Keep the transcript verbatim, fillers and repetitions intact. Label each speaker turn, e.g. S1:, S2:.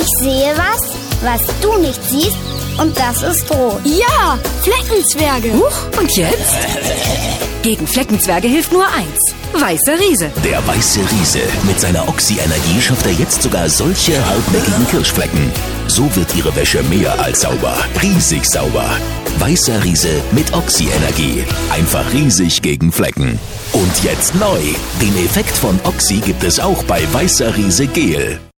S1: Ich sehe was, was du nicht siehst, und das ist rot.
S2: Ja, Fleckenzwerge.
S3: Huch, und jetzt? Gegen Fleckenzwerge hilft nur eins. Weißer Riese.
S4: Der weiße Riese. Mit seiner Oxy-Energie schafft er jetzt sogar solche hartnäckigen Kirschflecken. So wird Ihre Wäsche mehr als sauber. Riesig sauber. Weißer Riese mit Oxy-Energie. Einfach riesig gegen Flecken. Und jetzt neu. Den Effekt von Oxy gibt es auch bei Weißer Riese Gel.